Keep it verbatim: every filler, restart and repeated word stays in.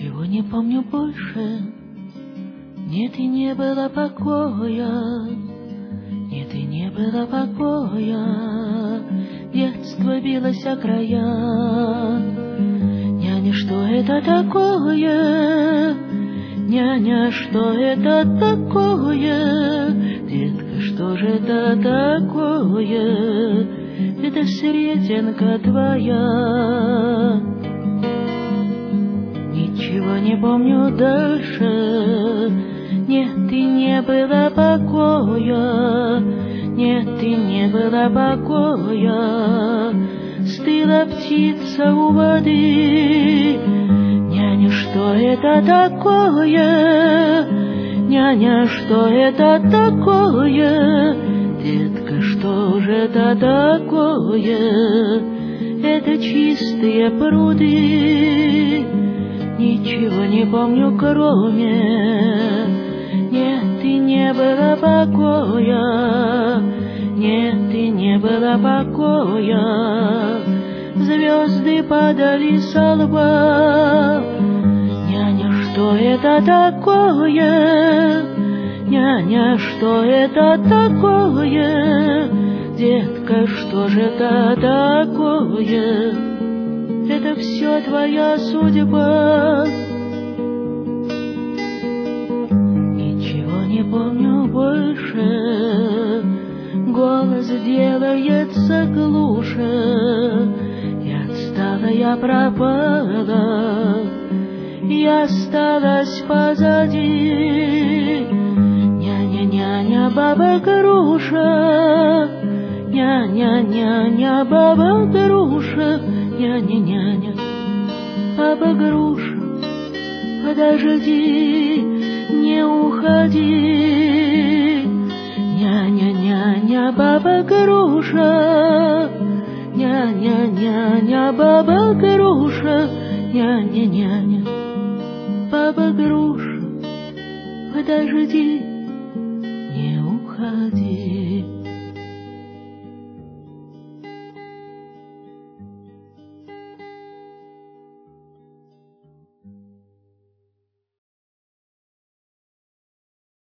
Ничего не помню больше, нет и не было покоя, нет и не было покоя, детство билось о края. Няня, что это такое? Няня, что это такое? Детка, что же это такое? Это сретенка твоя. Ничего не помню дальше, нет и не было покоя, нет и не было покоя. Стыла птица у воды. Няня, что это такое? Няня, что это такое? Детка, что же это такое? Это чистые пруды. Ничего не помню, кроме нет и не было покоя, нет и не было покоя. Звезды падали со лба. Няня, что это такое? Няня, что это такое? Детка, что же это такое? Это все твоя судьба. Ничего не помню больше, голос делается глуше. Я отстала, я пропала, я осталась позади. Няня, няня, баба груша, няня, няня, баба груша, няня, няня, баба груша, подожди, не уходи. Няня, няня, баба груша, няня, няня, баба груша, няня, няня, баба груша, подожди, не уходи.